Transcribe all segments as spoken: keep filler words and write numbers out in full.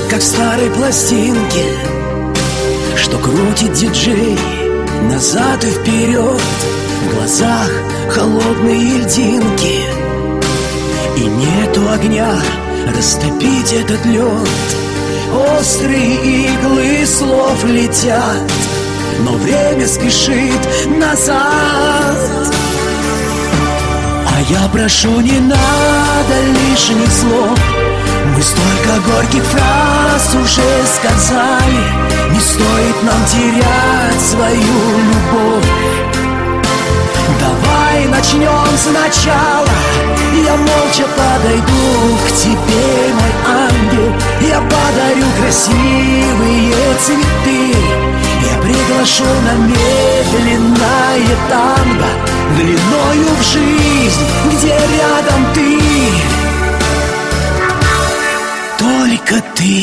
как в старой пластинке, что крутит диджей назад и вперед. В глазах холодные льдинки, и нету огня растопить этот лед. Острые иглы слов летят, но время спешит назад. А я прошу, не надо лишних слов. Мы столько горьких фраз уже сказали. Не стоит нам терять свою любовь. Давай начнем сначала. Я молча подойду к тебе, мой ангел. Я подарю красивые цветы. Я приглашу на медленное танго, длиною в жизнь, где рядом ты, только ты.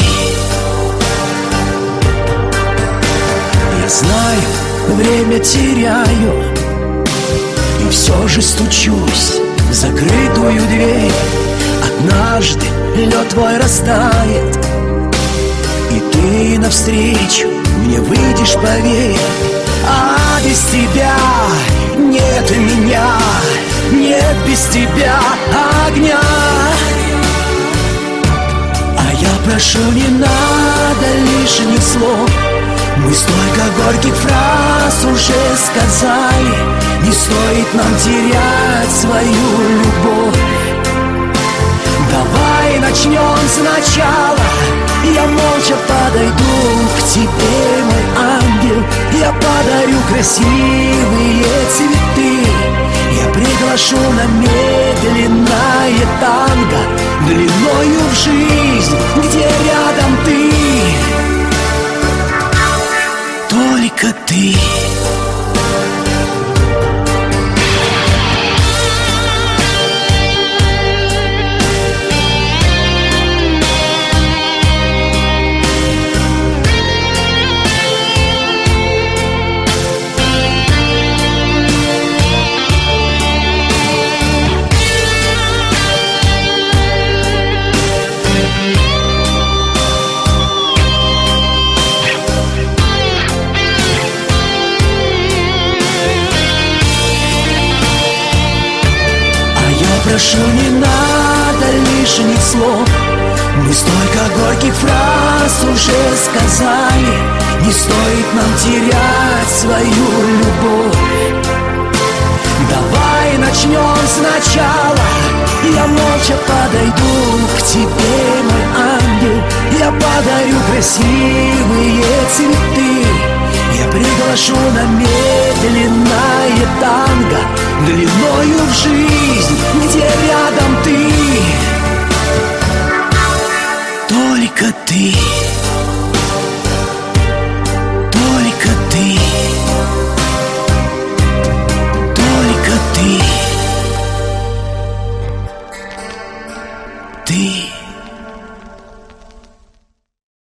Я знаю, время теряю, и все же стучусь в закрытую дверь. Однажды лед твой растает, и ты навстречу мне выйдешь, поверь. А без тебя нет меня, нет без тебя огня. А я прошу, не надо лишних слов. Мы столько горьких фраз уже сказали. Не стоит нам терять свою любовь. Давай начнем сначала. Я молча подойду к тебе, мой ангел. Я подарю красивые цветы. Я приглашу на медленное танго, длиною в жизнь, где рядом ты, только ты. Прошу, не надо лишних слов. Мы столько горьких фраз уже сказали. Не стоит нам терять свою любовь. Давай начнем сначала. Я молча подойду к тебе, мой ангел. Я подарю красивые цветы. Я приглашу на медленное танго, длиною в жизнь, где рядом ты, только ты, только ты, только ты, ты.